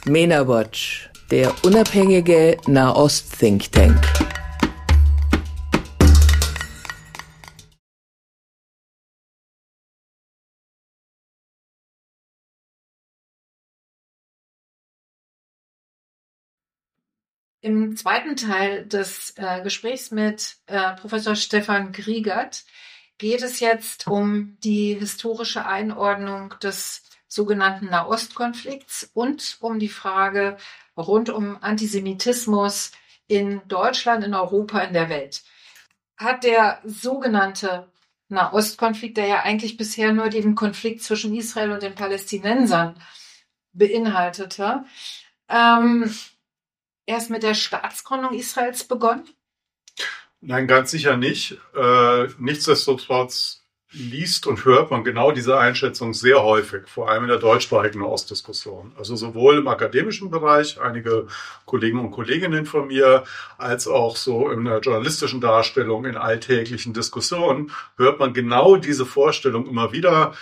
MENA Watch, der unabhängige Nahost-Think Tank. Im zweiten Teil des Gesprächs mit Professor Stefan Griegert geht es jetzt um die historische Einordnung des sogenannten Nahostkonflikts und um die Frage rund um Antisemitismus in Deutschland, in Europa, in der Welt. Hat der sogenannte Nahostkonflikt, der ja eigentlich bisher nur den Konflikt zwischen Israel und den Palästinensern beinhaltete, erst mit der Staatsgründung Israels begonnen? Nein, ganz sicher nicht. Nichtsdestotrotz liest und hört man genau diese Einschätzung sehr häufig, vor allem in der deutschsprachigen Ostdiskussion. Also sowohl im akademischen Bereich, einige Kollegen und Kolleginnen von mir, als auch so in der journalistischen Darstellung, in alltäglichen Diskussionen, hört man genau diese Vorstellung immer wieder.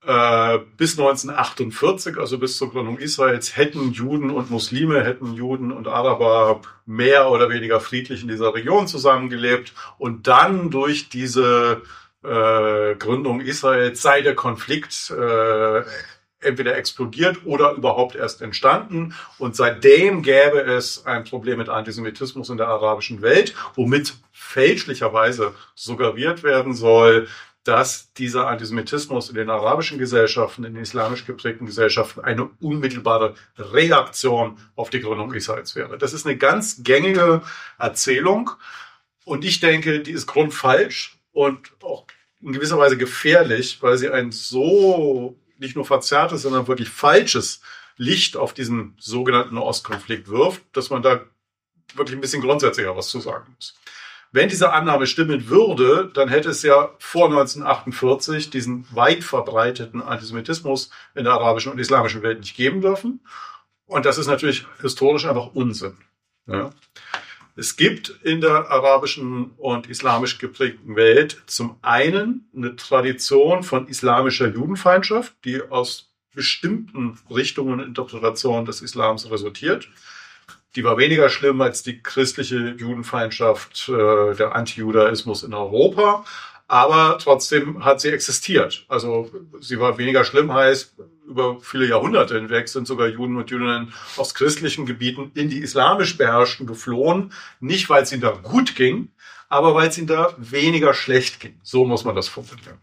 Bis 1948, also bis zur Gründung Israels, hätten Juden und Muslime, hätten Juden und Araber mehr oder weniger friedlich in dieser Region zusammengelebt. Und dann durch diese Gründung Israels sei der Konflikt entweder explodiert oder überhaupt erst entstanden. Und seitdem gäbe es ein Problem mit Antisemitismus in der arabischen Welt, womit fälschlicherweise suggeriert werden soll, dass dieser Antisemitismus in den arabischen Gesellschaften, in den islamisch geprägten Gesellschaften eine unmittelbare Reaktion auf die Gründung Israels wäre. Das ist eine ganz gängige Erzählung und ich denke, die ist grundfalsch und auch in gewisser Weise gefährlich, weil sie ein so nicht nur verzerrtes, sondern wirklich falsches Licht auf diesen sogenannten Ostkonflikt wirft, dass man da wirklich ein bisschen grundsätzlicher was zu sagen muss. Wenn diese Annahme stimmen würde, dann hätte es ja vor 1948 diesen weit verbreiteten Antisemitismus in der arabischen und islamischen Welt nicht geben dürfen. Und das ist natürlich historisch einfach Unsinn. Ja. Es gibt in der arabischen und islamisch geprägten Welt zum einen eine Tradition von islamischer Judenfeindschaft, die aus bestimmten Richtungen und Interpretationen des Islams resultiert. Die war weniger schlimm als die christliche Judenfeindschaft, der Antijudaismus in Europa. Aber trotzdem hat sie existiert. Also sie war weniger schlimm, heißt, über viele Jahrhunderte hinweg sind sogar Juden und Jüdinnen aus christlichen Gebieten in die islamisch beherrschten geflohen. Nicht, weil es ihnen da gut ging, aber weil es ihnen da weniger schlecht ging. So muss man das formulieren.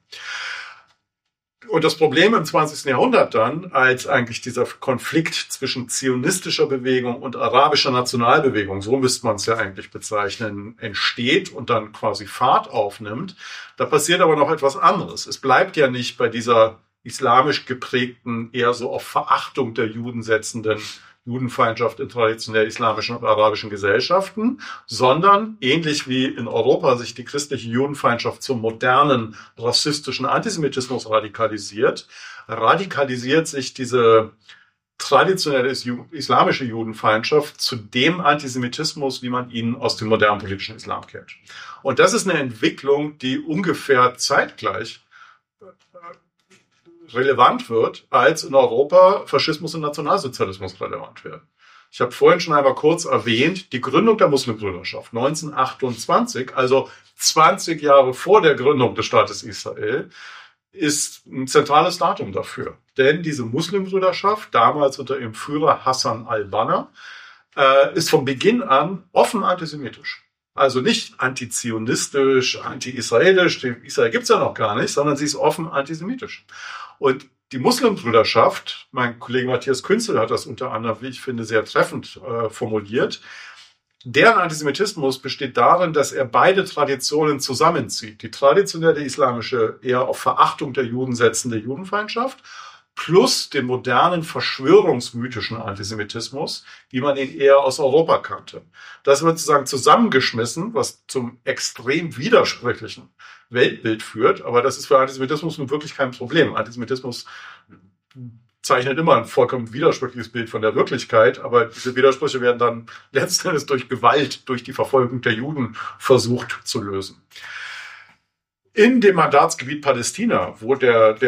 Und das Problem im 20. Jahrhundert dann, als eigentlich dieser Konflikt zwischen zionistischer Bewegung und arabischer Nationalbewegung, so müsste man es ja eigentlich bezeichnen, entsteht und dann quasi Fahrt aufnimmt, da passiert aber noch etwas anderes. Es bleibt ja nicht bei dieser islamisch geprägten, eher so auf Verachtung der Juden setzenden Judenfeindschaft in traditionell islamischen und arabischen Gesellschaften, sondern ähnlich wie in Europa sich die christliche Judenfeindschaft zum modernen rassistischen Antisemitismus radikalisiert sich diese traditionelle islamische Judenfeindschaft zu dem Antisemitismus, wie man ihn aus dem modernen politischen Islam kennt. Und das ist eine Entwicklung, die ungefähr zeitgleich relevant wird, als in Europa Faschismus und Nationalsozialismus relevant werden. Ich habe vorhin schon einmal kurz erwähnt, die Gründung der Muslimbrüderschaft 1928, also 20 Jahre vor der Gründung des Staates Israel, ist ein zentrales Datum dafür. Denn diese Muslimbrüderschaft, damals unter ihrem Führer Hassan al-Banna, ist von Beginn an offen antisemitisch. Also nicht antizionistisch, anti-israelisch, Israel gibt's ja noch gar nicht, sondern sie ist offen antisemitisch. Und die Muslimbrüderschaft, mein Kollege Matthias Künzel hat das unter anderem, wie ich finde, sehr treffend formuliert, deren Antisemitismus besteht darin, dass er beide Traditionen zusammenzieht. Die traditionelle islamische, eher auf Verachtung der Juden setzende Judenfeindschaft plus den modernen verschwörungsmythischen Antisemitismus, wie man ihn eher aus Europa kannte. Das wird sozusagen zusammengeschmissen, was zum extrem widersprüchlichen Weltbild führt. Aber das ist für Antisemitismus nun wirklich kein Problem. Antisemitismus zeichnet immer ein vollkommen widersprüchliches Bild von der Wirklichkeit, aber diese Widersprüche werden dann letztendlich durch Gewalt, durch die Verfolgung der Juden versucht zu lösen. In dem Mandatsgebiet Palästina, wo der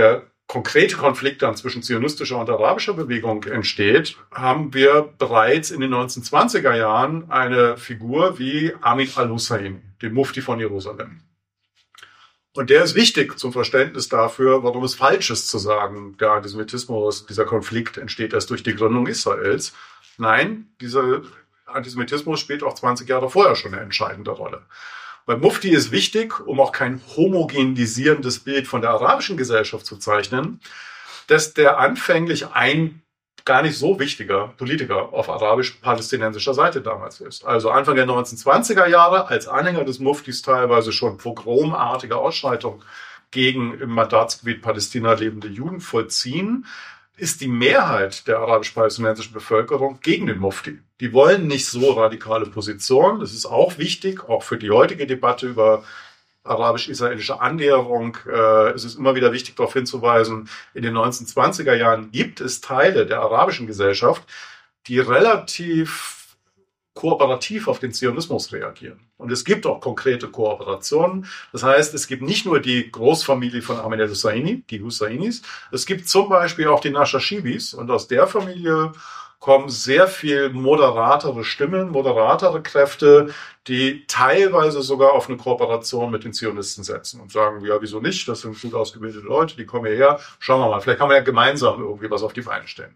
konkrete Konflikt dann zwischen zionistischer und arabischer Bewegung entsteht, haben wir bereits in den 1920er Jahren eine Figur wie Amin al-Husseini, den Mufti von Jerusalem. Und der ist wichtig zum Verständnis dafür, warum es falsch ist zu sagen, der Antisemitismus, dieser Konflikt entsteht erst durch die Gründung Israels. Nein, dieser Antisemitismus spielt auch 20 Jahre vorher schon eine entscheidende Rolle. Weil Mufti ist wichtig, um auch kein homogenisierendes Bild von der arabischen Gesellschaft zu zeichnen, dass der anfänglich ein gar nicht so wichtiger Politiker auf arabisch-palästinensischer Seite damals ist. Also Anfang der 1920er Jahre als Anhänger des Muftis teilweise schon pogromartige Ausschreitungen gegen im Mandatsgebiet Palästina lebende Juden vollziehen, ist die Mehrheit der arabisch-palästinensischen Bevölkerung gegen den Mufti. Die wollen nicht so radikale Positionen. Das ist auch wichtig, auch für die heutige Debatte über arabisch-israelische Annäherung. Es ist immer wieder wichtig, darauf hinzuweisen, in den 1920er Jahren gibt es Teile der arabischen Gesellschaft, die relativ kooperativ auf den Zionismus reagieren. Und es gibt auch konkrete Kooperationen. Das heißt, es gibt nicht nur die Großfamilie von Amin al-Husseini, die Hussainis, es gibt zum Beispiel auch die Nashashibis. Und aus der Familie kommen sehr viel moderatere Stimmen, moderatere Kräfte, die teilweise sogar auf eine Kooperation mit den Zionisten setzen und sagen, ja, wieso nicht? Das sind gut ausgebildete Leute, die kommen hierher. Schauen wir mal, vielleicht kann man ja gemeinsam irgendwie was auf die Beine stellen.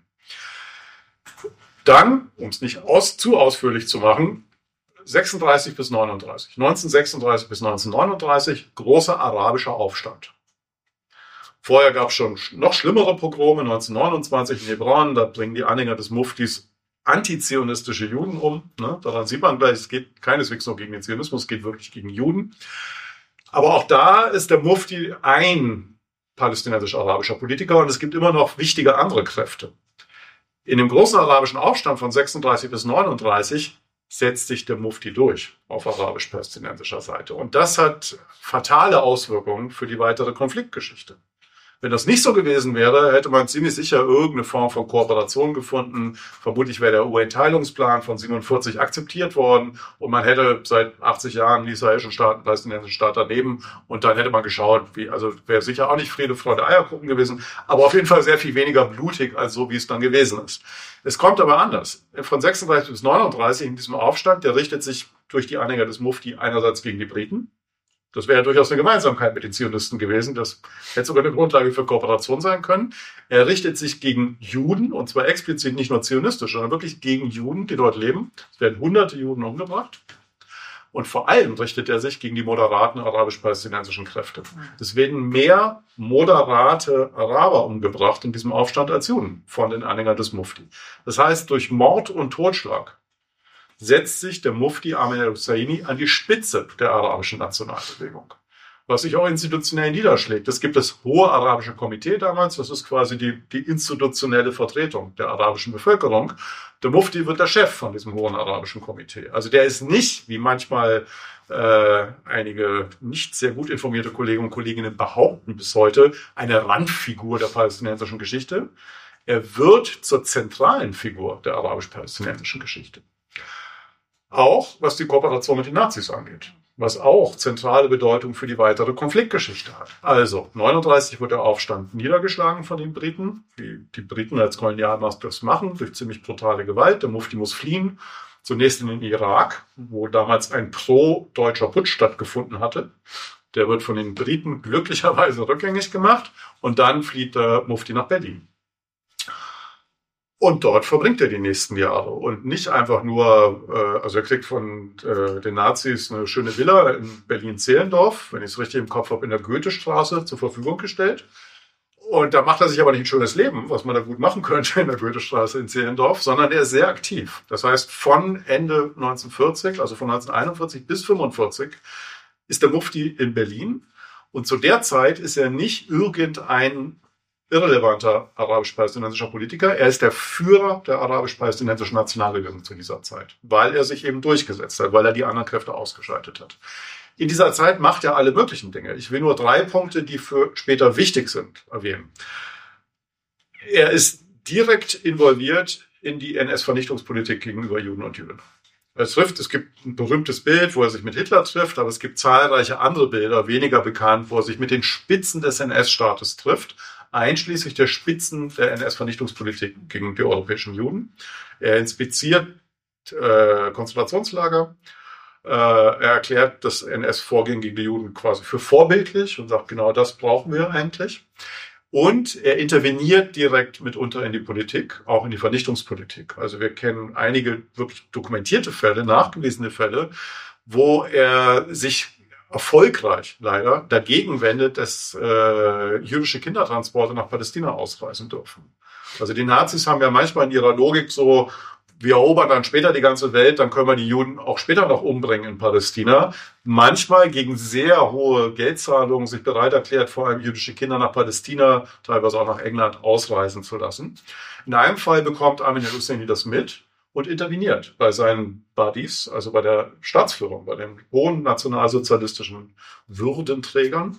Dann, um es nicht zu ausführlich zu machen, 1936 bis 1939, großer arabischer Aufstand. Vorher gab es schon noch schlimmere Pogrome, 1929 in Hebron, da bringen die Anhänger des Muftis antizionistische Juden um. Ne? Daran sieht man gleich, es geht keineswegs nur gegen den Zionismus, es geht wirklich gegen Juden. Aber auch da ist der Mufti ein palästinensisch-arabischer Politiker und es gibt immer noch wichtige andere Kräfte. In dem großen arabischen Aufstand von 36 bis 39 setzt sich der Mufti durch auf arabisch-palästinensischer Seite. Und das hat fatale Auswirkungen für die weitere Konfliktgeschichte. Wenn das nicht so gewesen wäre, hätte man ziemlich sicher irgendeine Form von Kooperation gefunden. Vermutlich wäre der UN-Teilungsplan von 47 akzeptiert worden und man hätte seit 80 Jahren den israelischen Staat, den palästinensischen Staat daneben und dann hätte man geschaut, also wäre sicher auch nicht Friede, Freude, Eierkuchen gewesen, aber auf jeden Fall sehr viel weniger blutig als so, wie es dann gewesen ist. Es kommt aber anders. Von 36 bis 39 in diesem Aufstand, der richtet sich durch die Anhänger des Mufti einerseits gegen die Briten. Das wäre ja durchaus eine Gemeinsamkeit mit den Zionisten gewesen. Das hätte sogar eine Grundlage für Kooperation sein können. Er richtet sich gegen Juden, und zwar explizit nicht nur zionistisch, sondern wirklich gegen Juden, die dort leben. Es werden hunderte Juden umgebracht. Und vor allem richtet er sich gegen die moderaten arabisch-palästinensischen Kräfte. Es werden mehr moderate Araber umgebracht in diesem Aufstand als Juden von den Anhängern des Mufti. Das heißt, durch Mord und Totschlag setzt sich der Mufti Amin al-Husseini an die Spitze der arabischen Nationalbewegung, was sich auch institutionell niederschlägt. Es gibt das Hohe Arabische Komitee damals, das ist quasi die institutionelle Vertretung der arabischen Bevölkerung. Der Mufti wird der Chef von diesem Hohen Arabischen Komitee. Also der ist nicht, wie manchmal einige nicht sehr gut informierte Kollegen und Kolleginnen behaupten bis heute, eine Randfigur der palästinensischen Geschichte. Er wird zur zentralen Figur der arabisch-palästinensischen Geschichte. Auch was die Kooperation mit den Nazis angeht, was auch zentrale Bedeutung für die weitere Konfliktgeschichte hat. Also 1939 wird der Aufstand niedergeschlagen von den Briten, wie die Briten als Kolonialmacht das machen, durch ziemlich brutale Gewalt. Der Mufti muss fliehen, zunächst in den Irak, wo damals ein pro-deutscher Putsch stattgefunden hatte. Der wird von den Briten glücklicherweise rückgängig gemacht und dann flieht der Mufti nach Berlin. Und dort verbringt er die nächsten Jahre und nicht einfach nur, also er kriegt von den Nazis eine schöne Villa in Berlin-Zehlendorf, wenn ich es richtig im Kopf habe, in der Goethestraße zur Verfügung gestellt. Und da macht er sich aber nicht ein schönes Leben, was man da gut machen könnte in der Goethestraße in Zehlendorf, sondern er ist sehr aktiv. Das heißt, von Ende 1940, also von 1941 bis 1945, ist der Mufti in Berlin. Und zu der Zeit ist er nicht irgendein irrelevanter arabisch-palästinensischer Politiker. Er ist der Führer der arabisch-palästinensischen Nationalbewegung zu dieser Zeit, weil er sich eben durchgesetzt hat, weil er die anderen Kräfte ausgeschaltet hat. In dieser Zeit macht er alle möglichen Dinge. Ich will nur 3 Punkte, die für später wichtig sind, erwähnen. Er ist direkt involviert in die NS-Vernichtungspolitik gegenüber Juden und Jüdinnen. Es gibt ein berühmtes Bild, wo er sich mit Hitler trifft, aber es gibt zahlreiche andere Bilder, weniger bekannt, wo er sich mit den Spitzen des NS-Staates trifft. einschließlich der Spitzen der NS-Vernichtungspolitik gegen die europäischen Juden. Er inspiziert Konzentrationslager. Er erklärt das NS-Vorgehen gegen die Juden quasi für vorbildlich und sagt, genau das brauchen wir eigentlich. Und er interveniert direkt mitunter in die Politik, auch in die Vernichtungspolitik. Also wir kennen einige wirklich dokumentierte Fälle, nachgewiesene Fälle, wo er sich erfolgreich leider dagegen wendet, dass jüdische Kindertransporte nach Palästina ausreisen dürfen. Also die Nazis haben ja manchmal in ihrer Logik so, wir erobern dann später die ganze Welt, dann können wir die Juden auch später noch umbringen in Palästina. Manchmal gegen sehr hohe Geldzahlungen sich bereit erklärt, vor allem jüdische Kinder nach Palästina, teilweise auch nach England, ausreisen zu lassen. In einem Fall bekommt Armin el-Husseini das mit und interveniert bei seinen Buddies, also bei der Staatsführung, bei den hohen nationalsozialistischen Würdenträgern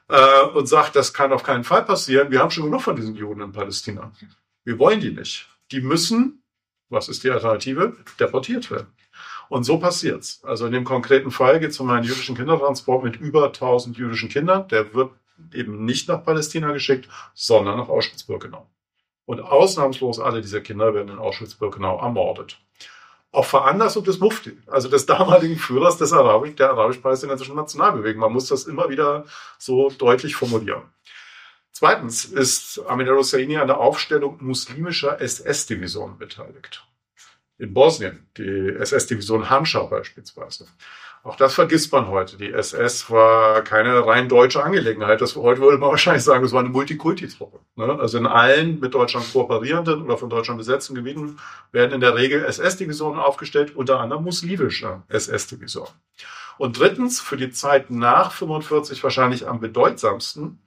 und sagt, das kann auf keinen Fall passieren. Wir haben schon genug von diesen Juden in Palästina. Wir wollen die nicht. Die müssen, was ist die Alternative? Deportiert werden. Und so passiert's. Also in dem konkreten Fall geht es um einen jüdischen Kindertransport mit über 1000 jüdischen Kindern. Der wird eben nicht nach Palästina geschickt, sondern nach Auschwitz-Birkenau. Und ausnahmslos alle dieser Kinder werden in Auschwitz-Birkenau ermordet. Auf Veranlassung des Mufti, also des damaligen Führers der arabisch-palästinensischen Nationalbewegung. Man muss das immer wieder so deutlich formulieren. Zweitens ist Armin el-Husseini an der Aufstellung muslimischer SS-Divisionen beteiligt. In Bosnien, die SS-Division Handschar beispielsweise. Auch das vergisst man heute. Die SS war keine rein deutsche Angelegenheit. Heute würde man wahrscheinlich sagen, das war eine Multikulti-Truppe. Also in allen mit Deutschland kooperierenden oder von Deutschland besetzten Gebieten werden in der Regel SS-Divisionen aufgestellt, unter anderem muslimische SS-Divisionen. Und drittens, für die Zeit nach 45 wahrscheinlich am bedeutsamsten,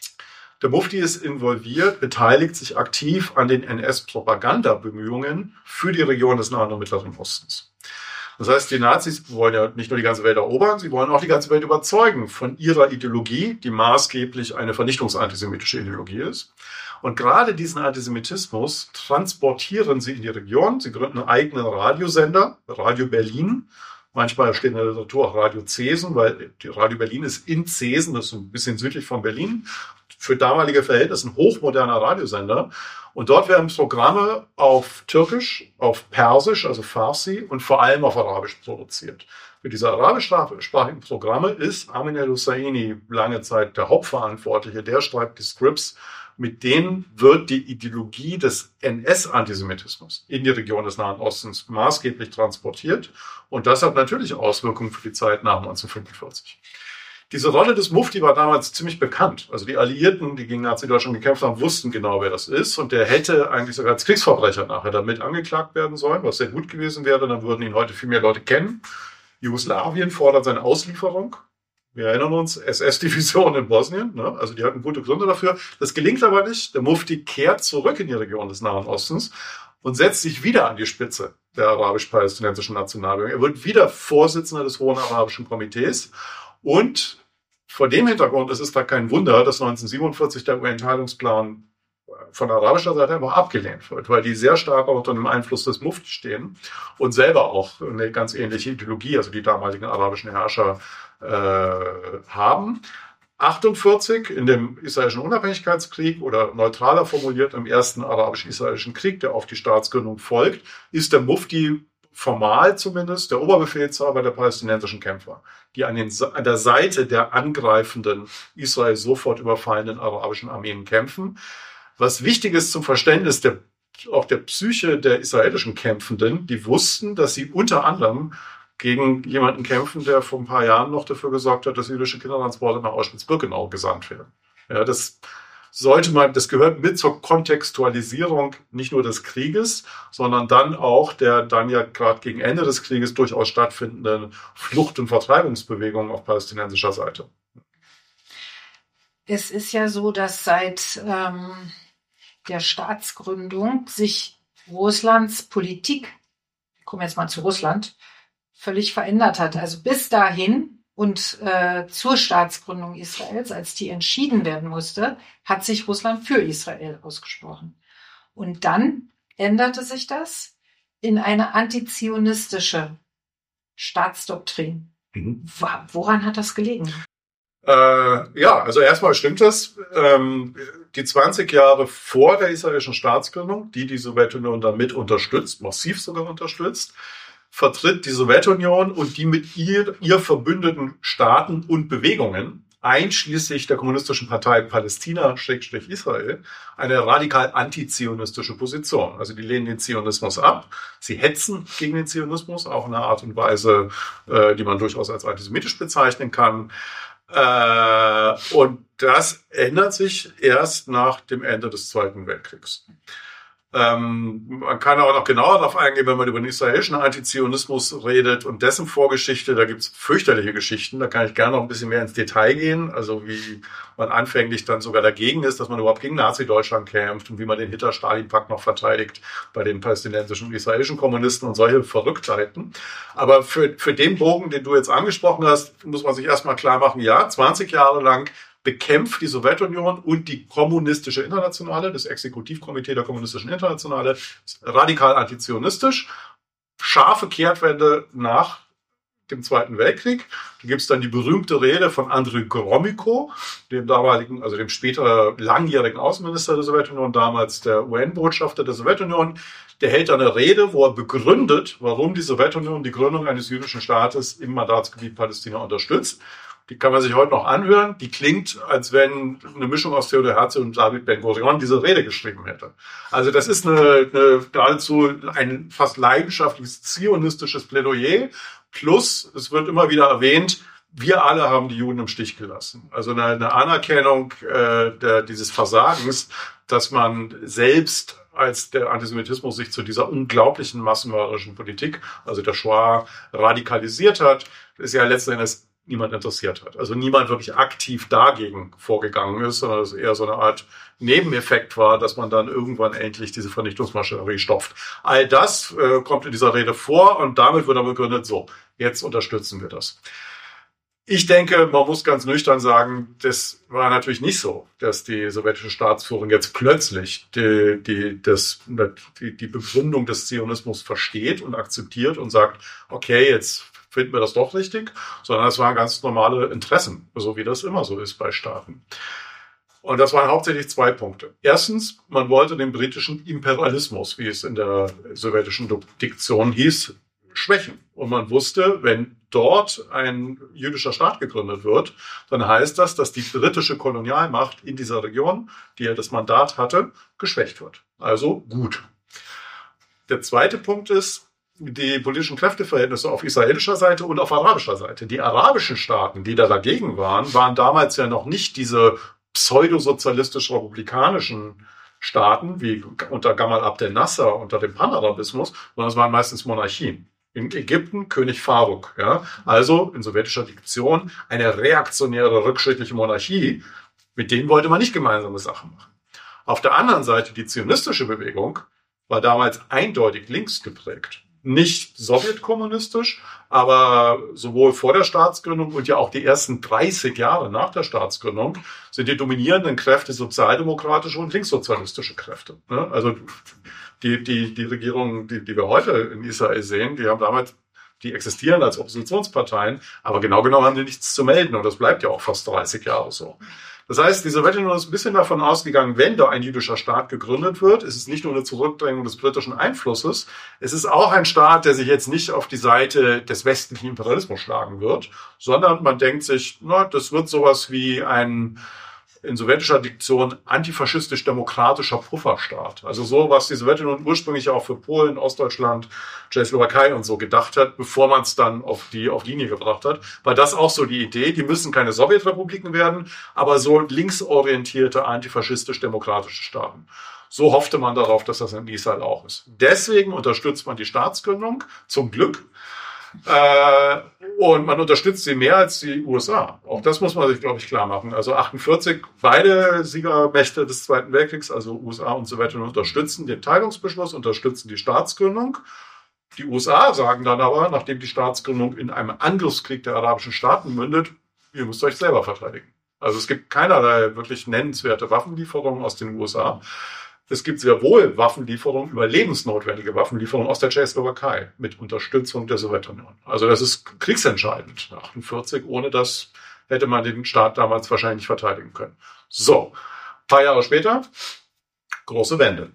der Mufti ist involviert, beteiligt sich aktiv an den NS-Propagandabemühungen für die Region des Nahen und Mittleren Ostens. Das heißt, die Nazis wollen ja nicht nur die ganze Welt erobern, sie wollen auch die ganze Welt überzeugen von ihrer Ideologie, die maßgeblich eine vernichtungsantisemitische Ideologie ist. Und gerade diesen Antisemitismus transportieren sie in die Region. Sie gründen einen eigenen Radiosender, Radio Berlin. Manchmal steht in der Literatur auch Radio Zesen, weil die Radio Berlin ist in Zesen, das ist ein bisschen südlich von Berlin. Für damalige Verhältnisse ein hochmoderner Radiosender. Und dort werden Programme auf Türkisch, auf Persisch, also Farsi und vor allem auf Arabisch produziert. Für diese arabischsprachigen Programme ist Armin el-Husseini lange Zeit der Hauptverantwortliche. Der schreibt die Scripts, mit denen wird die Ideologie des NS-Antisemitismus in die Region des Nahen Ostens maßgeblich transportiert. Und das hat natürlich Auswirkungen für die Zeit nach 1945. Diese Rolle des Mufti war damals ziemlich bekannt. Also die Alliierten, die gegen Nazi-Deutschland gekämpft haben, wussten genau, wer das ist. Und der hätte eigentlich sogar als Kriegsverbrecher nachher damit angeklagt werden sollen, was sehr gut gewesen wäre. Dann würden ihn heute viel mehr Leute kennen. Jugoslawien fordert seine Auslieferung. Wir erinnern uns, SS-Division in Bosnien. Ne? Also die hatten gute Gründe dafür. Das gelingt aber nicht. Der Mufti kehrt zurück in die Region des Nahen Ostens und setzt sich wieder an die Spitze der arabisch-palästinensischen Nationalbewegung. Er wird wieder Vorsitzender des Hohen Arabischen Komitees. Und vor dem Hintergrund ist es da kein Wunder, dass 1947 der UN-Teilungsplan von arabischer Seite einfach abgelehnt wird, weil die sehr stark auch unter dem Einfluss des Mufti stehen und selber auch eine ganz ähnliche Ideologie, also die damaligen arabischen Herrscher, haben. 48 in dem israelischen Unabhängigkeitskrieg oder neutraler formuliert im ersten arabisch-israelischen Krieg, der auf die Staatsgründung folgt, ist der Mufti formal zumindest der Oberbefehlshaber der palästinensischen Kämpfer, die an der Seite der angreifenden, Israel sofort überfallenden arabischen Armeen kämpfen. Was wichtig ist zum Verständnis auch der Psyche der israelischen Kämpfenden, die wussten, dass sie unter anderem gegen jemanden kämpfen, der vor ein paar Jahren noch dafür gesorgt hat, dass jüdische Kindertransporte nach Auschwitz-Birkenau gesandt werden. Ja, das gehört mit zur Kontextualisierung nicht nur des Krieges, sondern dann auch der dann ja gerade gegen Ende des Krieges durchaus stattfindenden Flucht- und Vertreibungsbewegungen auf palästinensischer Seite. Es ist ja so, dass seit der Staatsgründung sich Russlands Politik, ich komme jetzt mal zu Russland, völlig verändert hat. Also bis dahin und zur Staatsgründung Israels, als die entschieden werden musste, hat sich Russland für Israel ausgesprochen. Und dann änderte sich das in eine antizionistische Staatsdoktrin. Woran hat das gelegen? Ja, also erstmal stimmt das. Die 20 Jahre vor der israelischen Staatsgründung, die Sowjetunion dann mit unterstützt, massiv sogar unterstützt, vertritt die Sowjetunion und die mit ihr verbündeten Staaten und Bewegungen, einschließlich der Kommunistischen Partei Palästina/Israel, eine radikal antizionistische Position. Also die lehnen den Zionismus ab. Sie hetzen gegen den Zionismus, auch in einer Art und Weise, die man durchaus als antisemitisch bezeichnen kann. Und das ändert sich erst nach dem Ende des Zweiten Weltkriegs. Man kann auch noch genauer darauf eingehen, wenn man über den israelischen Antizionismus redet und dessen Vorgeschichte. Da gibt's fürchterliche Geschichten. Da kann ich gerne noch ein bisschen mehr ins Detail gehen. Also wie man anfänglich dann sogar dagegen ist, dass man überhaupt gegen Nazi-Deutschland kämpft und wie man den Hitler-Stalin-Pakt noch verteidigt bei den palästinensischen und israelischen Kommunisten und solche Verrücktheiten. Aber für den Bogen, den du jetzt angesprochen hast, muss man sich erstmal klar machen, ja, 20 Jahre lang bekämpft die Sowjetunion und die kommunistische Internationale, das Exekutivkomitee der kommunistischen Internationale, radikal antizionistisch. Scharfe Kehrtwende nach dem Zweiten Weltkrieg. Da gibt es dann die berühmte Rede von Andrei Gromyko, dem damaligen, also dem später langjährigen Außenminister der Sowjetunion, damals der UN-Botschafter der Sowjetunion. Der hält eine Rede, wo er begründet, warum die Sowjetunion die Gründung eines jüdischen Staates im Mandatsgebiet Palästina unterstützt. Die kann man sich heute noch anhören. Die klingt, als wenn eine Mischung aus Theodor Herzl und David Ben-Gurion diese Rede geschrieben hätte. Also das ist eine geradezu ein fast leidenschaftliches zionistisches Plädoyer. Plus, es wird immer wieder erwähnt, wir alle haben die Juden im Stich gelassen. Also eine Anerkennung dieses Versagens, dass man selbst als der Antisemitismus sich zu dieser unglaublichen massenmörderischen Politik, also der Shoah, radikalisiert hat, ist ja letzten Endes niemand interessiert hat. Also niemand wirklich aktiv dagegen vorgegangen ist, sondern es eher so eine Art Nebeneffekt war, dass man dann irgendwann endlich diese Vernichtungsmaschinerie stopft. All das kommt in dieser Rede vor und damit wird dann begründet, so, jetzt unterstützen wir das. Ich denke, man muss ganz nüchtern sagen, das war natürlich nicht so, dass die sowjetische Staatsführung jetzt plötzlich die Begründung des Zionismus versteht und akzeptiert und sagt, okay, jetzt finden wir das doch richtig, sondern es waren ganz normale Interessen, so wie das immer so ist bei Staaten. Und das waren hauptsächlich zwei Punkte. Erstens, man wollte den britischen Imperialismus, wie es in der sowjetischen Diktion hieß, schwächen. Und man wusste, wenn dort ein jüdischer Staat gegründet wird, dann heißt das, dass die britische Kolonialmacht in dieser Region, die ja das Mandat hatte, geschwächt wird. Also gut. Der zweite Punkt ist, die politischen Kräfteverhältnisse auf israelischer Seite und auf arabischer Seite. Die arabischen Staaten, die da dagegen waren damals ja noch nicht diese pseudosozialistisch-republikanischen Staaten, wie unter Gamal Abdel Nasser, unter dem Panarabismus, sondern es waren meistens Monarchien. In Ägypten König Faruk, ja, also in sowjetischer Diktion eine reaktionäre, rückschrittliche Monarchie, mit denen wollte man nicht gemeinsame Sachen machen. Auf der anderen Seite, die zionistische Bewegung war damals eindeutig links geprägt. Nicht sowjetkommunistisch, aber sowohl vor der Staatsgründung und ja auch die ersten 30 Jahre nach der Staatsgründung sind die dominierenden Kräfte sozialdemokratische und linkssozialistische Kräfte. Also die Regierungen, die wir heute in Israel sehen, die existieren als Oppositionsparteien, aber genau genommen haben die nichts zu melden und das bleibt ja auch fast 30 Jahre so. Das heißt, die Sowjetunion ist ein bisschen davon ausgegangen, wenn da ein jüdischer Staat gegründet wird, ist es nicht nur eine Zurückdrängung des britischen Einflusses, es ist auch ein Staat, der sich jetzt nicht auf die Seite des westlichen Imperialismus schlagen wird, sondern man denkt sich, das wird sowas wie ein in sowjetischer Diktion antifaschistisch-demokratischer Pufferstaat. Also so, was die Sowjetunion ursprünglich auch für Polen, Ostdeutschland, Tschechoslowakei und so gedacht hat, bevor man es dann auf Linie gebracht hat, war das auch so die Idee, die müssen keine Sowjetrepubliken werden, aber so linksorientierte antifaschistisch-demokratische Staaten. So hoffte man darauf, dass das in Israel auch ist. Deswegen unterstützt man die Staatsgründung, zum Glück. Und man unterstützt sie mehr als die USA. Auch das muss man sich, glaube ich, klar machen. Also 48, beide Siegermächte des Zweiten Weltkriegs, also USA und Sowjetunion, unterstützen den Teilungsbeschluss, unterstützen die Staatsgründung. Die USA sagen dann aber, nachdem die Staatsgründung in einem Angriffskrieg der arabischen Staaten mündet, ihr müsst euch selber verteidigen. Also es gibt keinerlei wirklich nennenswerte Waffenlieferungen aus den USA. Es gibt sehr wohl Waffenlieferungen, überlebensnotwendige Waffenlieferungen aus der Tschechoslowakei mit Unterstützung der Sowjetunion. Also das ist kriegsentscheidend, 48, ohne das hätte man den Staat damals wahrscheinlich nicht verteidigen können. So, ein paar Jahre später, große Wende.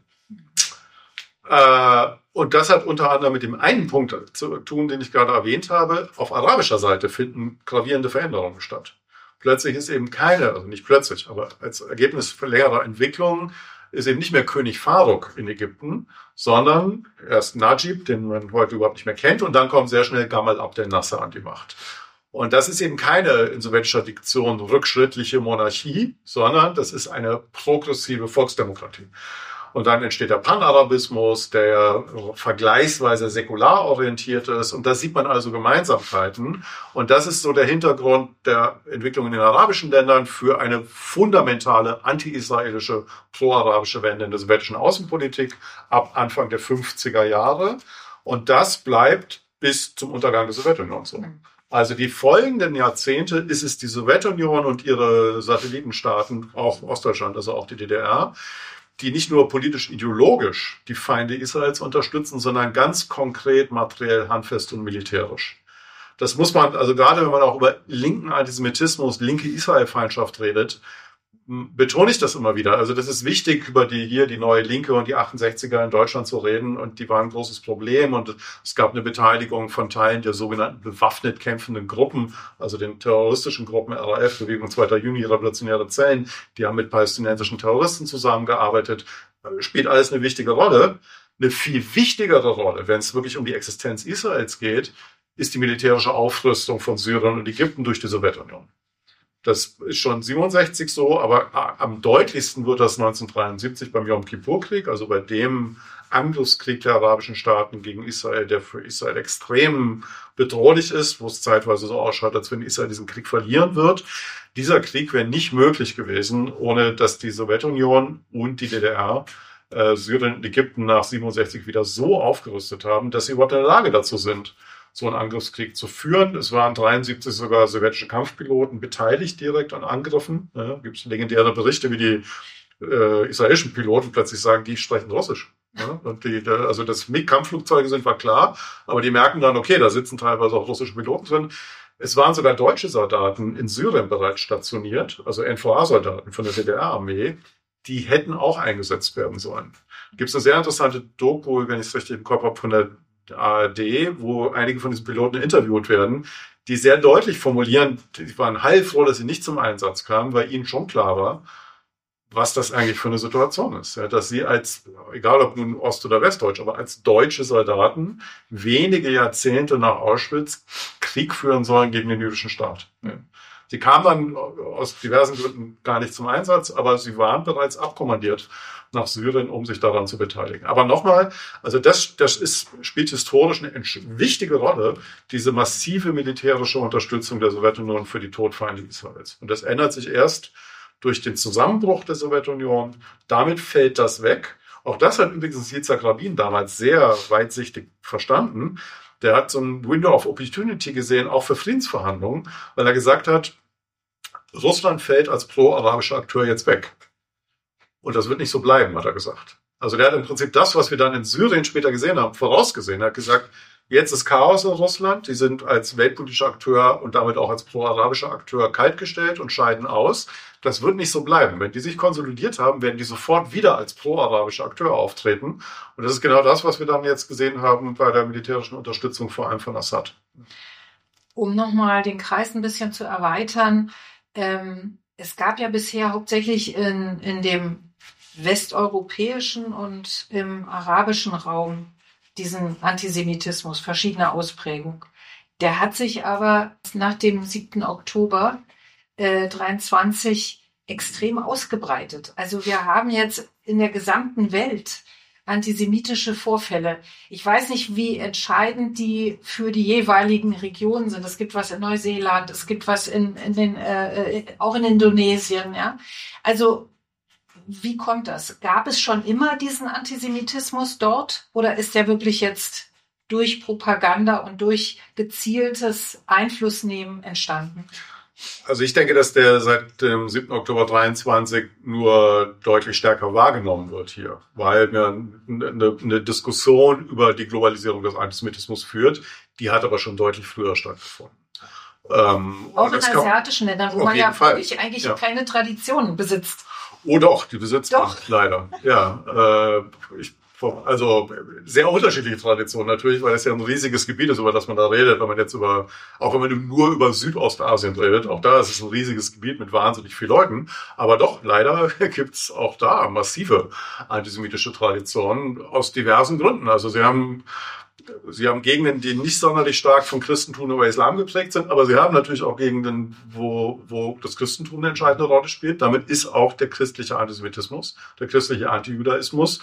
Und das hat unter anderem mit dem einen Punkt zu tun, den ich gerade erwähnt habe. Auf arabischer Seite finden gravierende Veränderungen statt. Plötzlich ist eben also nicht plötzlich, aber als Ergebnis längerer Entwicklungen ist eben nicht mehr König Faruk in Ägypten, sondern erst Najib, den man heute überhaupt nicht mehr kennt, und dann kommt sehr schnell Gamal Abdel Nasser an die Macht. Und das ist eben keine in sowjetischer Diktion rückschrittliche Monarchie, sondern das ist eine progressive Volksdemokratie. Und dann entsteht der Panarabismus, der vergleichsweise säkular orientiert ist. Und da sieht man also Gemeinsamkeiten. Und das ist so der Hintergrund der Entwicklung in den arabischen Ländern für eine fundamentale anti-israelische, pro-arabische Wende in der sowjetischen Außenpolitik ab Anfang der 50er Jahre. Und das bleibt bis zum Untergang der Sowjetunion so. Also die folgenden Jahrzehnte ist es die Sowjetunion und ihre Satellitenstaaten, auch Ostdeutschland, also auch die DDR, die nicht nur politisch-ideologisch die Feinde Israels unterstützen, sondern ganz konkret, materiell, handfest und militärisch. Das muss man, also gerade wenn man auch über linken Antisemitismus, linke Israel-Feindschaft redet, betone ich das immer wieder. Also das ist wichtig, über die neue Linke und die 68er in Deutschland zu reden. Und die waren ein großes Problem. Und es gab eine Beteiligung von Teilen der sogenannten bewaffnet kämpfenden Gruppen, also den terroristischen Gruppen RAF, Bewegung 2. Juni, Revolutionäre Zellen. Die haben mit palästinensischen Terroristen zusammengearbeitet. Spielt alles eine wichtige Rolle. Eine viel wichtigere Rolle, wenn es wirklich um die Existenz Israels geht, ist die militärische Aufrüstung von Syrien und Ägypten durch die Sowjetunion. Das ist schon 67 so, aber am deutlichsten wird das 1973 beim Yom Kippur-Krieg, also bei dem Angriffskrieg der arabischen Staaten gegen Israel, der für Israel extrem bedrohlich ist, wo es zeitweise so ausschaut, als wenn Israel diesen Krieg verlieren wird. Dieser Krieg wäre nicht möglich gewesen, ohne dass die Sowjetunion und die DDR Syrien und Ägypten nach 67 wieder so aufgerüstet haben, dass sie überhaupt in der Lage dazu sind, so einen Angriffskrieg zu führen. Es waren 73 sogar sowjetische Kampfpiloten beteiligt direkt an Angriffen. Ja, gibt es legendäre Berichte, wie die israelischen Piloten plötzlich sagen, die sprechen Russisch. Ja, und also dass MiG-Kampfflugzeuge sind, war klar, aber die merken dann, okay, da sitzen teilweise auch russische Piloten drin. Es waren sogar deutsche Soldaten in Syrien bereits stationiert, also NVA-Soldaten von der DDR-Armee, die hätten auch eingesetzt werden sollen. Gibt es eine sehr interessante Doku, wenn ich es richtig im Kopf habe, von der ARD, wo einige von diesen Piloten interviewt werden, die sehr deutlich formulieren, die waren heilfroh, dass sie nicht zum Einsatz kamen, weil ihnen schon klar war, was das eigentlich für eine Situation ist. Ja, dass sie als, egal ob nun Ost- oder Westdeutsch, aber als deutsche Soldaten wenige Jahrzehnte nach Auschwitz Krieg führen sollen gegen den jüdischen Staat. Ja. Sie kamen dann aus diversen Gründen gar nicht zum Einsatz, aber sie waren bereits abkommandiert nach Syrien, um sich daran zu beteiligen. Aber nochmal, also das spielt historisch eine wichtige Rolle, diese massive militärische Unterstützung der Sowjetunion für die Todfeinde Israels. Und das ändert sich erst durch den Zusammenbruch der Sowjetunion. Damit fällt das weg. Auch das hat übrigens Yitzhak Rabin damals sehr weitsichtig verstanden. Der hat so ein Window of Opportunity gesehen, auch für Friedensverhandlungen, weil er gesagt hat, Russland fällt als pro-arabischer Akteur jetzt weg. Und das wird nicht so bleiben, hat er gesagt. Also der hat im Prinzip das, was wir dann in Syrien später gesehen haben, vorausgesehen. Er hat gesagt, jetzt ist Chaos in Russland. Die sind als weltpolitischer Akteur und damit auch als pro-arabischer Akteur kaltgestellt und scheiden aus. Das wird nicht so bleiben. Wenn die sich konsolidiert haben, werden die sofort wieder als pro-arabischer Akteur auftreten. Und das ist genau das, was wir dann jetzt gesehen haben bei der militärischen Unterstützung, vor allem von Assad. Um nochmal den Kreis ein bisschen zu erweitern, es gab ja bisher hauptsächlich in dem westeuropäischen und im arabischen Raum diesen Antisemitismus, verschiedene Ausprägungen. Der hat sich aber nach dem 7. Oktober 23 extrem ausgebreitet. Also wir haben jetzt in der gesamten Welt antisemitische Vorfälle. Ich weiß nicht, wie entscheidend die für die jeweiligen Regionen sind. Es gibt was in Neuseeland, es gibt was auch in Indonesien. Ja? Also wie kommt das? Gab es schon immer diesen Antisemitismus dort oder ist der wirklich jetzt durch Propaganda und durch gezieltes Einflussnehmen entstanden? Also ich denke, dass der seit dem 7. Oktober 23 nur deutlich stärker wahrgenommen wird hier, weil man eine Diskussion über die Globalisierung des Antisemitismus führt. Die hat aber schon deutlich früher stattgefunden. Auch in asiatischen Ländern, wo man ja wirklich eigentlich keine Traditionen besitzt. Oh doch, die besitzt man leider. Ja, also sehr unterschiedliche Traditionen natürlich, weil es ja ein riesiges Gebiet ist, über das man da redet. Wenn man nur über Südostasien redet, auch da ist es ein riesiges Gebiet mit wahnsinnig vielen Leuten. Aber doch, leider gibt's auch da massive antisemitische Traditionen aus diversen Gründen. Also Sie haben Gegenden, die nicht sonderlich stark vom Christentum über Islam geprägt sind, aber sie haben natürlich auch Gegenden, wo das Christentum eine entscheidende Rolle spielt. Damit ist auch der christliche Antisemitismus, der christliche Antijudaismus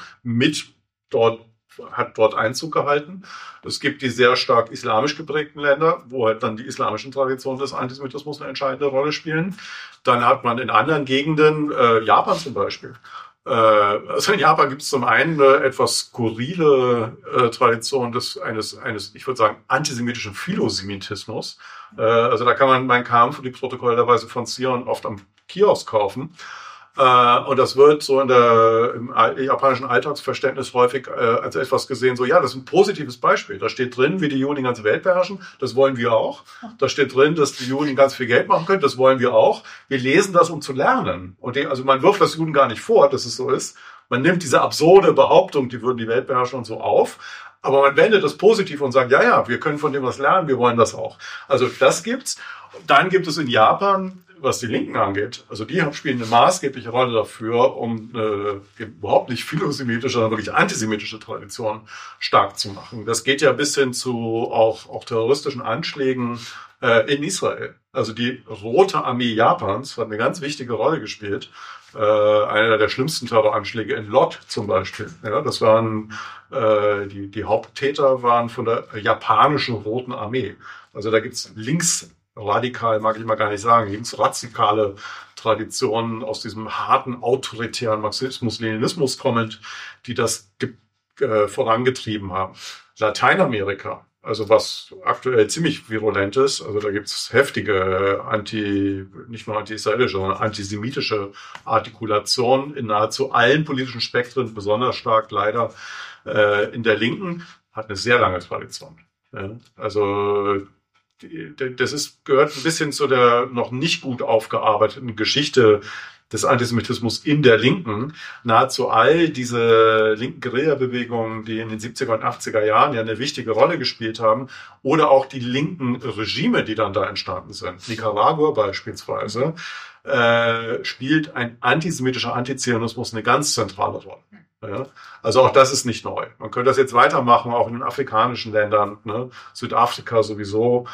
hat dort Einzug gehalten. Es gibt die sehr stark islamisch geprägten Länder, wo halt dann die islamischen Traditionen des Antisemitismus eine entscheidende Rolle spielen. Dann hat man in anderen Gegenden, Japan zum Beispiel. Also in Japan gibt es zum einen eine etwas skurrile Tradition eines, ich würde sagen, antisemitischen Philosemitismus. Also da kann man Mein Kampf und die Protokolle der Weise von Zion oft am Kiosk kaufen. Und das wird so im japanischen Alltagsverständnis häufig als etwas gesehen, so, ja, das ist ein positives Beispiel. Da steht drin, wie die Juden die ganze Welt beherrschen. Das wollen wir auch. Da steht drin, dass die Juden ganz viel Geld machen können. Das wollen wir auch. Wir lesen das, um zu lernen. Also man wirft das Juden gar nicht vor, dass es so ist. Man nimmt diese absurde Behauptung, die würden die Welt beherrschen und so auf. Aber man wendet das positiv und sagt, ja, wir können von dem was lernen. Wir wollen das auch. Also das gibt's. Dann gibt es in Japan, was die Linken angeht, also die spielen eine maßgebliche Rolle dafür, um überhaupt nicht philosemitische, sondern wirklich antisemitische Tradition stark zu machen. Das geht ja bis hin zu auch terroristischen Anschlägen in Israel. Also die Rote Armee Japans hat eine ganz wichtige Rolle gespielt. Einer der schlimmsten Terroranschläge in Lod zum Beispiel. Ja, das waren die Haupttäter waren von der japanischen Roten Armee. Also da gibt's linksradikal, mag ich mal gar nicht sagen, linksradikale Traditionen aus diesem harten, autoritären Marxismus, Leninismus kommend, die das vorangetrieben haben. Lateinamerika, also was aktuell ziemlich virulent ist, also da gibt's heftige nicht nur anti-israelische, sondern antisemitische Artikulationen in nahezu allen politischen Spektren, besonders stark leider in der Linken, hat eine sehr lange Tradition. Ja, also das gehört ein bisschen zu der noch nicht gut aufgearbeiteten Geschichte des Antisemitismus in der Linken. Nahezu all diese linken Guerilla-Bewegungen, die in den 70er und 80er Jahren ja eine wichtige Rolle gespielt haben, oder auch die linken Regime, die dann da entstanden sind. Nicaragua beispielsweise, spielt ein antisemitischer Antizionismus eine ganz zentrale Rolle. Ja, also auch das ist nicht neu. Man könnte das jetzt weitermachen, auch in den afrikanischen Ländern, ne? Südafrika sowieso,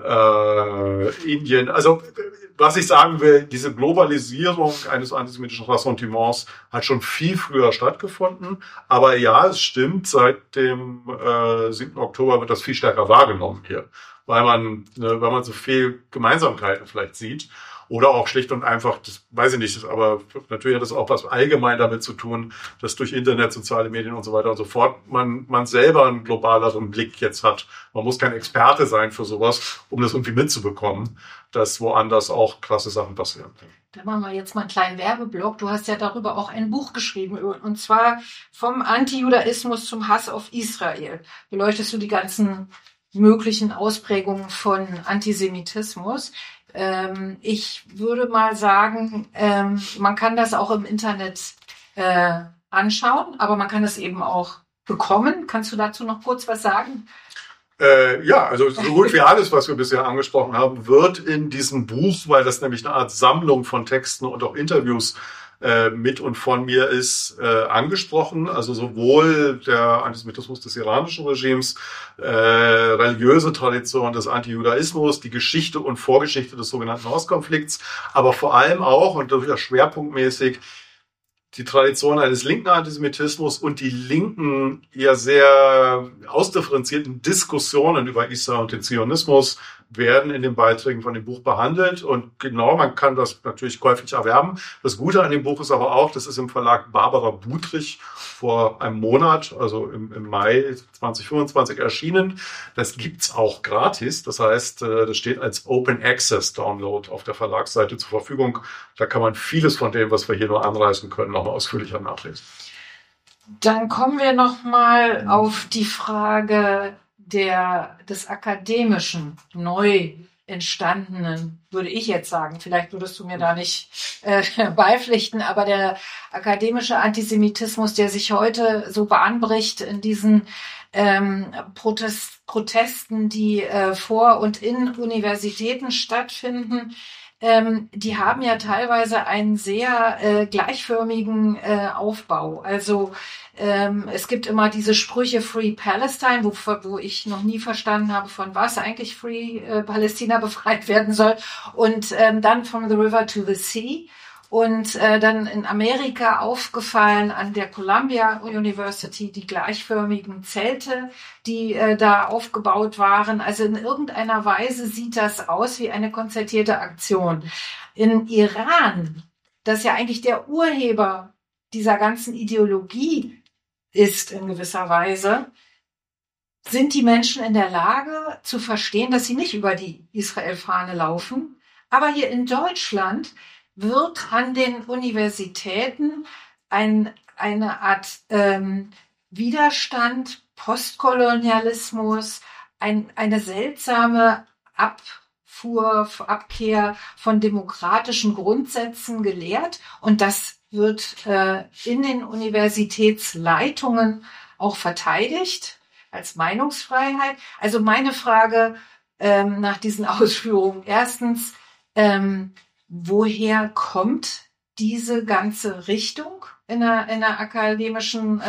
Indien. Also was ich sagen will, diese Globalisierung eines antisemitischen Ressentiments hat schon viel früher stattgefunden. Aber ja, es stimmt, seit dem 7. Oktober wird das viel stärker wahrgenommen hier, weil man so viel Gemeinsamkeiten vielleicht sieht. Oder auch schlicht und einfach, das weiß ich nicht, aber natürlich hat das auch was allgemein damit zu tun, dass durch Internet, soziale Medien und so weiter und so fort man selber einen globaleren Blick jetzt hat. Man muss kein Experte sein für sowas, um das irgendwie mitzubekommen, dass woanders auch krasse Sachen passieren. Da machen wir jetzt mal einen kleinen Werbeblock. Du hast ja darüber auch ein Buch geschrieben, und zwar vom Antijudaismus zum Hass auf Israel. Beleuchtest du die ganzen möglichen Ausprägungen von Antisemitismus? Ich würde mal sagen, man kann das auch im Internet anschauen, aber man kann es eben auch bekommen. Kannst du dazu noch kurz was sagen? Ja, also so gut wie alles, was wir bisher angesprochen haben, wird in diesem Buch, weil das nämlich eine Art Sammlung von Texten und auch Interviews mit und von mir ist, angesprochen. Also sowohl der Antisemitismus des iranischen Regimes, religiöse Tradition des Antijudaismus, die Geschichte und Vorgeschichte des sogenannten Ostkonflikts, aber vor allem auch, und durchaus schwerpunktmäßig, die Tradition eines linken Antisemitismus und die linken, eher sehr ausdifferenzierten Diskussionen über Israel und den Zionismus werden in den Beiträgen von dem Buch behandelt. Und genau, man kann das natürlich käuflich erwerben. Das Gute an dem Buch ist aber auch, das ist im Verlag Barbara Budrich vor einem Monat, also im Mai 2025 erschienen. Das gibt's auch gratis. Das heißt, das steht als Open Access Download auf der Verlagsseite zur Verfügung. Da kann man vieles von dem, was wir hier nur anreißen können, nochmal ausführlicher nachlesen. Dann kommen wir nochmal auf die Frage des Akademischen neu entstandenen, würde ich jetzt sagen, vielleicht würdest du mir da nicht beipflichten, aber der akademische Antisemitismus, der sich heute so bahnbricht in diesen Protesten, die vor und in Universitäten stattfinden, die haben ja teilweise einen sehr gleichförmigen Aufbau. Also es gibt immer diese Sprüche Free Palestine, wo ich noch nie verstanden habe, von was eigentlich Free Palästina befreit werden soll. Und dann From the River to the Sea. Und dann in Amerika aufgefallen an der Columbia University die gleichförmigen Zelte, die da aufgebaut waren. Also in irgendeiner Weise sieht das aus wie eine konzertierte Aktion. In Iran, das ja eigentlich der Urheber dieser ganzen Ideologie ist in gewisser Weise, sind die Menschen in der Lage zu verstehen, dass sie nicht über die Israel-Fahne laufen. Aber hier in Deutschland wird an den Universitäten eine Art Widerstand, Postkolonialismus, eine seltsame Abkehr von demokratischen Grundsätzen gelehrt. Und das wird in den Universitätsleitungen auch verteidigt als Meinungsfreiheit. Also meine Frage nach diesen Ausführungen. Erstens, woher kommt diese ganze Richtung in der akademischen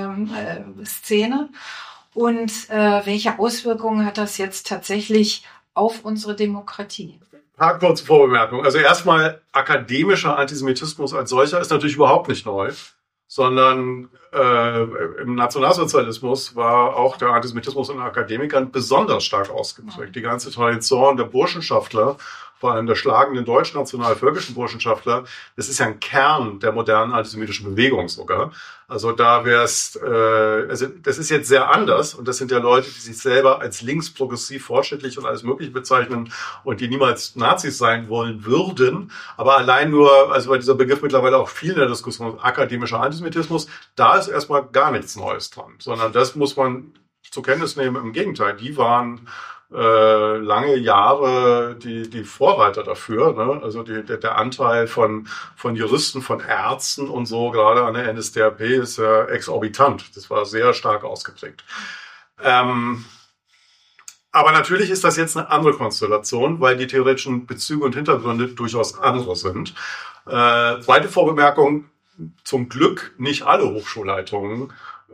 Szene? Und welche Auswirkungen hat das jetzt tatsächlich auf unsere Demokratie? Ein paar kurze Vorbemerkungen. Also erstmal, akademischer Antisemitismus als solcher ist natürlich überhaupt nicht neu, sondern im Nationalsozialismus war auch der Antisemitismus unter Akademikern besonders stark ausgeprägt. Die ganze Tradition der Burschenschaftler, vor allem der schlagenden deutsch-national-völkischen Burschenschaftler, das ist ja ein Kern der modernen antisemitischen Bewegung sogar. Also da also das ist jetzt sehr anders und das sind ja Leute, die sich selber als links, progressiv, fortschrittlich und alles Mögliche bezeichnen und die niemals Nazis sein wollen würden. Aber allein nur, also weil dieser Begriff mittlerweile auch viel in der Diskussion ist, akademischer Antisemitismus, da ist erstmal gar nichts Neues dran, sondern das muss man zur Kenntnis nehmen. Im Gegenteil, die waren lange Jahre die Vorreiter dafür, ne? Also der Anteil von Juristen, von Ärzten und so, gerade an der NSDAP, ist ja exorbitant. Das war sehr stark ausgeprägt. Aber natürlich ist das jetzt eine andere Konstellation, weil die theoretischen Bezüge und Hintergründe durchaus andere sind. Zweite Vorbemerkung, zum Glück nicht alle Hochschulleitungen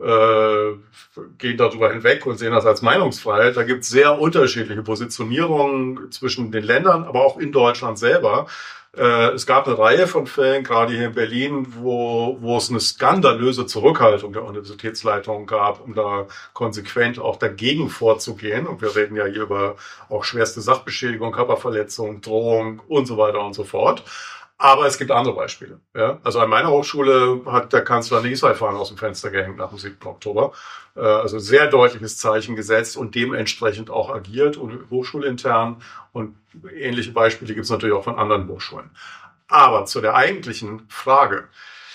gehen darüber hinweg und sehen das als Meinungsfreiheit. Da gibt es sehr unterschiedliche Positionierungen zwischen den Ländern, aber auch in Deutschland selber. Es gab eine Reihe von Fällen, gerade hier in Berlin, wo es eine skandalöse Zurückhaltung der Universitätsleitung gab, um da konsequent auch dagegen vorzugehen. Und wir reden ja hier über auch schwerste Sachbeschädigung, Körperverletzung, Drohung und so weiter und so fort. Aber es gibt andere Beispiele. Ja? Also an meiner Hochschule hat der Kanzler eine Israel-Fahne aus dem Fenster gehängt nach dem 7. Oktober. Also sehr deutliches Zeichen gesetzt und dementsprechend auch agiert und hochschulintern. Und ähnliche Beispiele gibt es natürlich auch von anderen Hochschulen. Aber zu der eigentlichen Frage.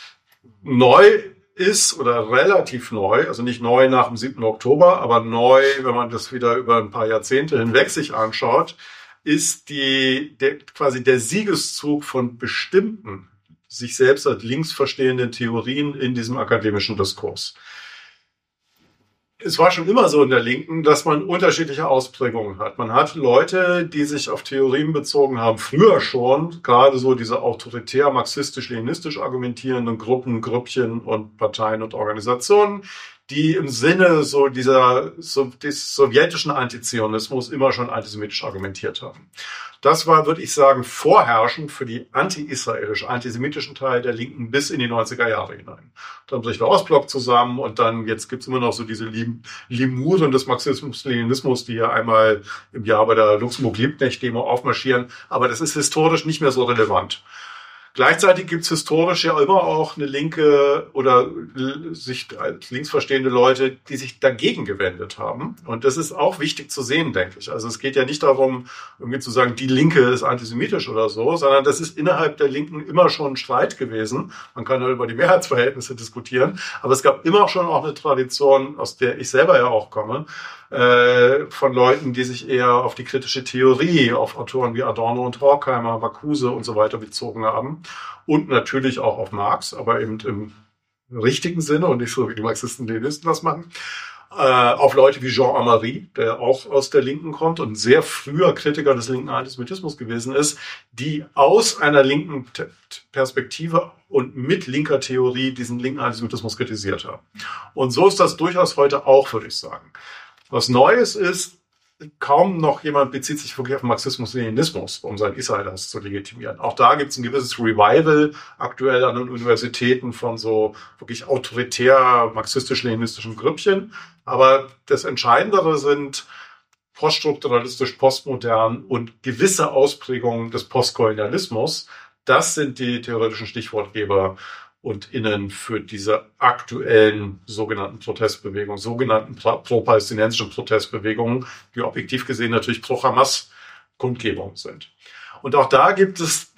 Neu ist oder relativ neu, also nicht neu nach dem 7. Oktober, aber neu, wenn man das wieder über ein paar Jahrzehnte hinweg sich anschaut, ist quasi der Siegeszug von bestimmten, sich selbst als links verstehenden Theorien in diesem akademischen Diskurs. Es war schon immer so in der Linken, dass man unterschiedliche Ausprägungen hat. Man hat Leute, die sich auf Theorien bezogen haben, früher schon, gerade so diese autoritär marxistisch-leninistisch argumentierenden Gruppen, Grüppchen und Parteien und Organisationen, die im Sinne des sowjetischen Antizionismus immer schon antisemitisch argumentiert haben. Das war, würde ich sagen, vorherrschend für die anti-israelisch-antisemitischen Teil der Linken bis in die 90er Jahre hinein. Dann bricht der Ostblock zusammen und dann jetzt gibt's immer noch so diese Limuren des Marxismus-Leninismus, die ja einmal im Jahr bei der Luxemburg-Liebknecht-Demo aufmarschieren. Aber das ist historisch nicht mehr so relevant. Gleichzeitig gibt es historisch ja immer auch eine linke oder sich als links verstehende Leute, die sich dagegen gewendet haben. Und das ist auch wichtig zu sehen, denke ich. Also es geht ja nicht darum, irgendwie zu sagen, die Linke ist antisemitisch oder so, sondern das ist innerhalb der Linken immer schon ein Streit gewesen. Man kann halt über die Mehrheitsverhältnisse diskutieren. Aber es gab immer schon auch eine Tradition, aus der ich selber ja auch komme, von Leuten, die sich eher auf die kritische Theorie, auf Autoren wie Adorno und Horkheimer, Marcuse und so weiter bezogen haben. Und natürlich auch auf Marx, aber eben im richtigen Sinne und nicht so, wie die Marxisten-Leninisten das machen. Auf Leute wie Jean Amaury, der auch aus der Linken kommt und ein sehr früher Kritiker des linken Antisemitismus gewesen ist, die aus einer linken Perspektive und mit linker Theorie diesen linken Antisemitismus kritisiert haben. Und so ist das durchaus heute auch, würde ich sagen. Was Neues ist, kaum noch jemand bezieht sich wirklich auf Marxismus-Leninismus, um sein Israel-Hass zu legitimieren. Auch da gibt es ein gewisses Revival aktuell an den Universitäten von so wirklich autoritär marxistisch-leninistischen Grüppchen. Aber das Entscheidendere sind poststrukturalistisch, postmodern und gewisse Ausprägungen des Postkolonialismus. Das sind die theoretischen Stichwortgeber und innen für diese aktuellen sogenannten Protestbewegungen, sogenannten pro-palästinensischen Protestbewegungen, die objektiv gesehen natürlich pro-Hamas-Kundgebungen sind. Und auch da gibt es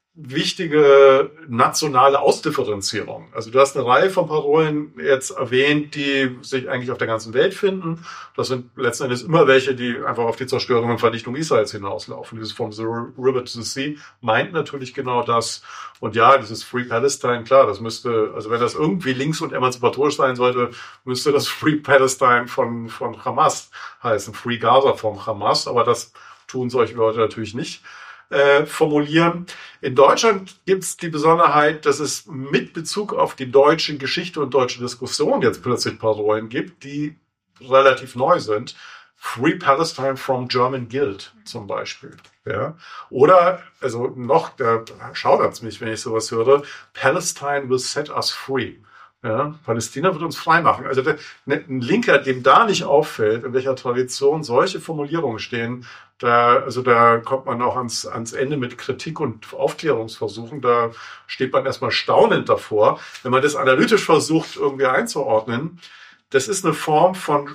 wichtige nationale Ausdifferenzierung. Also du hast eine Reihe von Parolen jetzt erwähnt, die sich eigentlich auf der ganzen Welt finden. Das sind letzten Endes immer welche, die einfach auf die Zerstörung und Vernichtung Israels hinauslaufen. Dieses From the River to the Sea meint natürlich genau das. Und ja, dieses Free Palestine, klar, das müsste, also wenn das irgendwie links und emanzipatorisch sein sollte, müsste das Free Palestine von Hamas heißen, Free Gaza vom Hamas. Aber das tun solche Leute natürlich nicht. Formulieren. In Deutschland gibt es die Besonderheit, dass es mit Bezug auf die deutsche Geschichte und deutsche Diskussion jetzt plötzlich Parolen gibt, die relativ neu sind. Free Palestine from German Guild zum Beispiel. Ja. Oder, also noch, da schaudert's mich, wenn ich sowas höre, Palestine will set us free. Ja, Palästina wird uns frei machen. Also ein Linker, dem da nicht auffällt, in welcher Tradition solche Formulierungen stehen, da kommt man auch ans Ende mit Kritik und Aufklärungsversuchen. Da steht man erstmal staunend davor. Wenn man das analytisch versucht, irgendwie einzuordnen, das ist eine Form von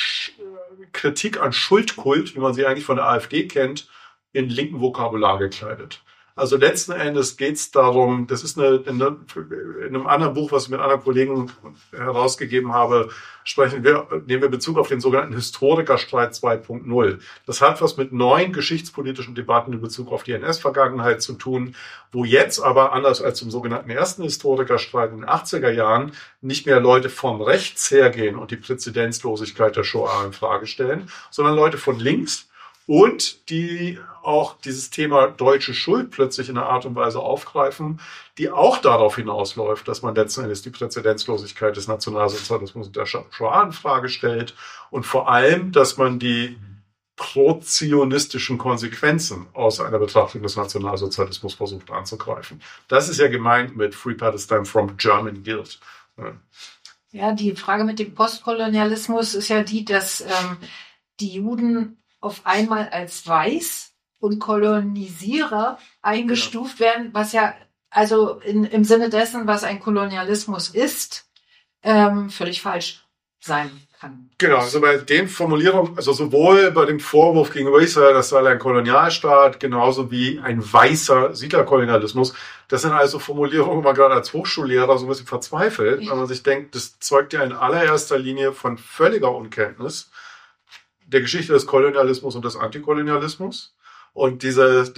Kritik an Schuldkult, wie man sie eigentlich von der AfD kennt, in linken Vokabular gekleidet. Also letzten Endes geht es darum, das ist in einem anderen Buch, was ich mit anderen Kollegen herausgegeben habe, nehmen wir Bezug auf den sogenannten Historikerstreit 2.0. Das hat was mit neuen geschichtspolitischen Debatten in Bezug auf die NS-Vergangenheit zu tun, wo jetzt aber, anders als im sogenannten ersten Historikerstreit in den 80er Jahren, nicht mehr Leute von rechts hergehen und die Präzedenzlosigkeit der Shoah in Frage stellen, sondern Leute von links, und die auch dieses Thema deutsche Schuld plötzlich in einer Art und Weise aufgreifen, die auch darauf hinausläuft, dass man letzten Endes die Präzedenzlosigkeit des Nationalsozialismus und der Shoah in Frage stellt und vor allem, dass man die pro-zionistischen Konsequenzen aus einer Betrachtung des Nationalsozialismus versucht anzugreifen. Das ist ja gemeint mit Free Palestine from German Guild. Ja, die Frage mit dem Postkolonialismus ist ja die, dass die Juden auf einmal als weiß und Kolonisierer eingestuft werden, was ja also im Sinne dessen, was ein Kolonialismus ist, völlig falsch sein kann. Genau, also bei den Formulierungen, also sowohl bei dem Vorwurf gegenüber Israel, das sei ein Kolonialstaat, genauso wie ein weißer Siedlerkolonialismus, das sind also Formulierungen, wo man gerade als Hochschullehrer so ein bisschen verzweifelt, weil man sich denkt, das zeugt ja in allererster Linie von völliger Unkenntnis der Geschichte des Kolonialismus und des Antikolonialismus und dieses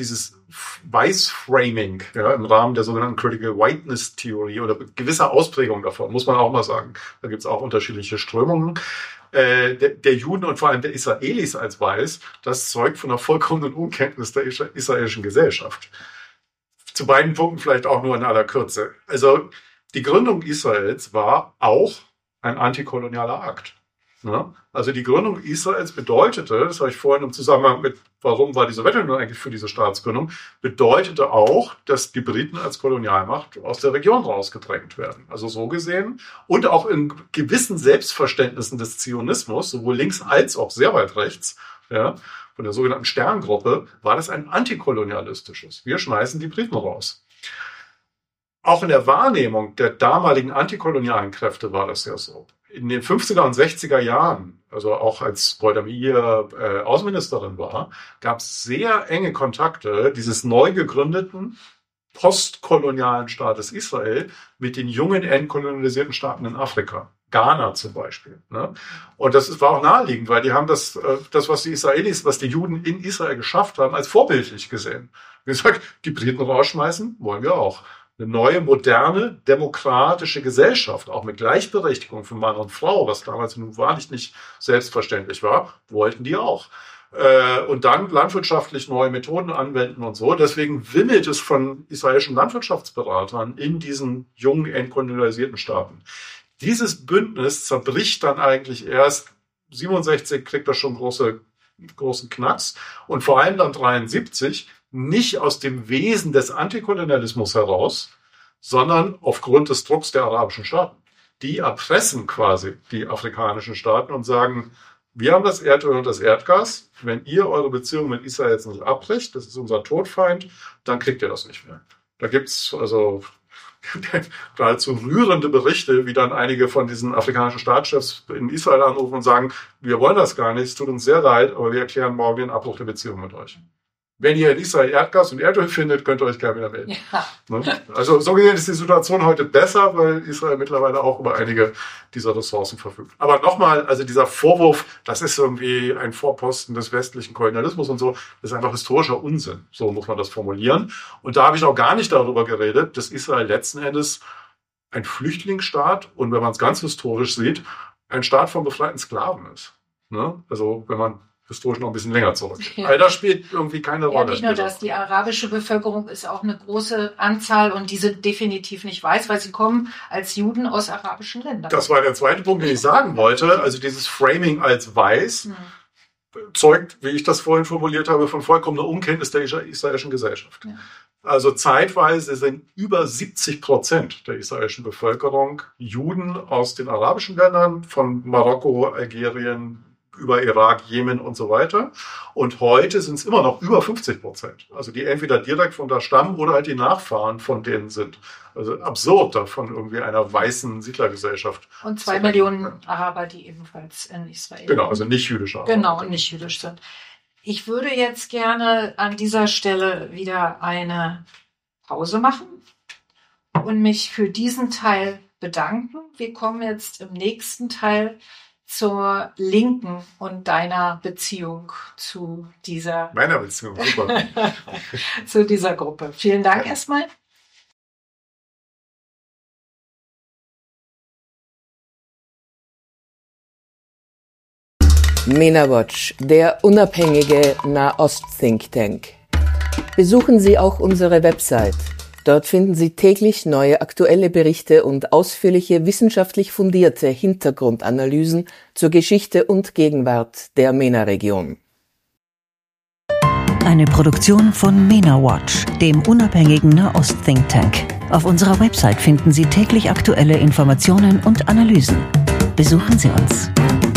Weißframing, ja, im Rahmen der sogenannten Critical Whiteness Theorie oder gewisser Ausprägung davon, muss man auch mal sagen. Da gibt es auch unterschiedliche Strömungen. Der Juden und vor allem der Israelis als weiß, das zeugt von einer vollkommenen Unkenntnis der israelischen Gesellschaft. Zu beiden Punkten vielleicht auch nur in aller Kürze. Also die Gründung Israels war auch ein antikolonialer Akt. Ja, also die Gründung Israels bedeutete, das habe ich vorhin im Zusammenhang mit, warum war die Sowjetunion eigentlich für diese Staatsgründung, bedeutete auch, dass die Briten als Kolonialmacht aus der Region rausgedrängt werden. Also so gesehen und auch in gewissen Selbstverständnissen des Zionismus, sowohl links als auch sehr weit rechts, ja, von der sogenannten Sterngruppe, war das ein antikolonialistisches. Wir schmeißen die Briten raus. auch in der Wahrnehmung der damaligen antikolonialen Kräfte war das ja so. In den 50er und 60er Jahren, also auch als Golda Meir Außenministerin war, gab es sehr enge Kontakte dieses neu gegründeten postkolonialen Staates Israel mit den jungen entkolonialisierten Staaten in Afrika. Ghana zum Beispiel. Ne? Und das war auch naheliegend, weil die haben das, was die Israelis, was die Juden in Israel geschafft haben, als vorbildlich gesehen. Wie gesagt, die Briten rausschmeißen, wollen wir auch. Eine neue, moderne, demokratische Gesellschaft, auch mit Gleichberechtigung für Mann und Frau, was damals nun wahrlich nicht selbstverständlich war, wollten die auch. Und dann landwirtschaftlich neue Methoden anwenden und so. Deswegen wimmelt es von israelischen Landwirtschaftsberatern in diesen jungen, entkolonialisierten Staaten. Dieses Bündnis zerbricht dann eigentlich erst, 67 kriegt das schon großen Knacks und vor allem dann 73 nicht aus dem Wesen des Antikolonialismus heraus, sondern aufgrund des Drucks der arabischen Staaten. Die erpressen quasi die afrikanischen Staaten und sagen, wir haben das Erdöl und das Erdgas. Wenn ihr eure Beziehung mit Israel jetzt nicht abbricht, das ist unser Todfeind, dann kriegt ihr das nicht mehr. Da gibt's also geradezu rührende Berichte, wie dann einige von diesen afrikanischen Staatschefs in Israel anrufen und sagen, wir wollen das gar nicht, es tut uns sehr leid, aber wir erklären morgen den Abbruch der Beziehung mit euch. Wenn ihr in Israel Erdgas und Erdöl findet, könnt ihr euch gerne wieder melden. Ja. Also so gesehen ist die Situation heute besser, weil Israel mittlerweile auch über einige dieser Ressourcen verfügt. Aber nochmal, also dieser Vorwurf, das ist irgendwie ein Vorposten des westlichen Kolonialismus und so, das ist einfach historischer Unsinn. So muss man das formulieren. Und da habe ich auch gar nicht darüber geredet, dass Israel letzten Endes ein Flüchtlingsstaat und wenn man es ganz historisch sieht, ein Staat von befreiten Sklaven ist. Ne? Also wenn man historisch noch ein bisschen länger zurück. Ja. All das spielt irgendwie keine Rolle. Nicht nur das, die arabische Bevölkerung ist auch eine große Anzahl und diese definitiv nicht weiß, weil sie kommen als Juden aus arabischen Ländern. Das war der zweite Punkt, den ich sagen wollte. Also dieses Framing als weiß zeugt, wie ich das vorhin formuliert habe, von vollkommener Unkenntnis der israelischen Gesellschaft. Ja. Also zeitweise sind über 70% der israelischen Bevölkerung Juden aus den arabischen Ländern, von Marokko, Algerien, über Irak, Jemen und so weiter. Und heute sind es immer noch über 50%. Also die entweder direkt von da stammen oder halt die Nachfahren von denen sind. Also absurd davon irgendwie einer weißen Siedlergesellschaft. Und 2 Millionen Araber, die ebenfalls in Israel sind. Genau, also nicht jüdische Araber. Genau, nicht jüdisch sind. Ich würde jetzt gerne an dieser Stelle wieder eine Pause machen und mich für diesen Teil bedanken. Wir kommen jetzt im nächsten Teil zur Linken und deiner Beziehung zu dieser... Meiner Beziehung, super. zu dieser Gruppe. Vielen Dank erstmal. MENA-Watch, der unabhängige Nahost-Think Tank. Besuchen Sie auch unsere Website. Dort finden Sie täglich neue aktuelle Berichte und ausführliche wissenschaftlich fundierte Hintergrundanalysen zur Geschichte und Gegenwart der MENA-Region. Eine Produktion von MENA-Watch, dem unabhängigen Nahost-Think Tank. Auf unserer Website finden Sie täglich aktuelle Informationen und Analysen. Besuchen Sie uns.